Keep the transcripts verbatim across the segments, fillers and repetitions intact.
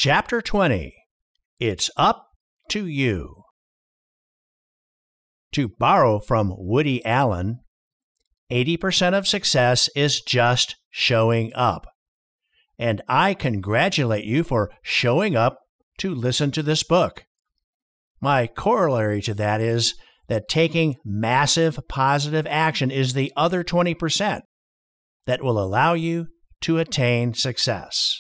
Chapter twenty. It's Up to You. To borrow from Woody Allen, eighty percent of success is just showing up. And I congratulate you for showing up to listen to this book. My corollary to that is that taking massive positive action is the other twenty percent that will allow you to attain success.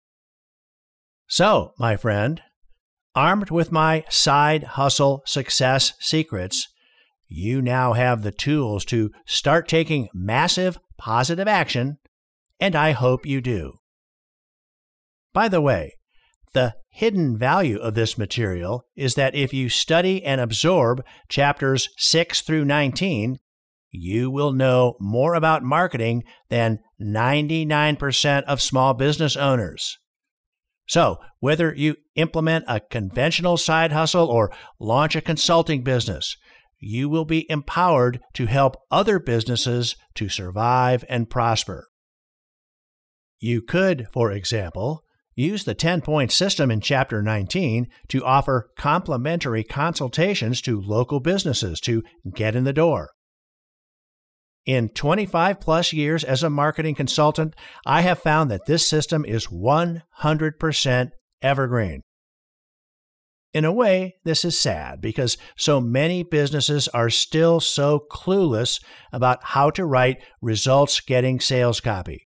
So, my friend, armed with my side hustle success secrets, you now have the tools to start taking massive positive action, and I hope you do. By the way, the hidden value of this material is that if you study and absorb chapters six through nineteen, you will know more about marketing than ninety-nine percent of small business owners. So, whether you implement a conventional side hustle or launch a consulting business, you will be empowered to help other businesses to survive and prosper. You could, for example, use the ten-point system in Chapter nineteen to offer complimentary consultations to local businesses to get in the door. In twenty-five plus years as a marketing consultant, I have found that this system is one hundred percent evergreen. In a way, this is sad because so many businesses are still so clueless about how to write results-getting sales copy.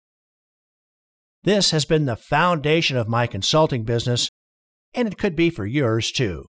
This has been the foundation of my consulting business, and it could be for yours too.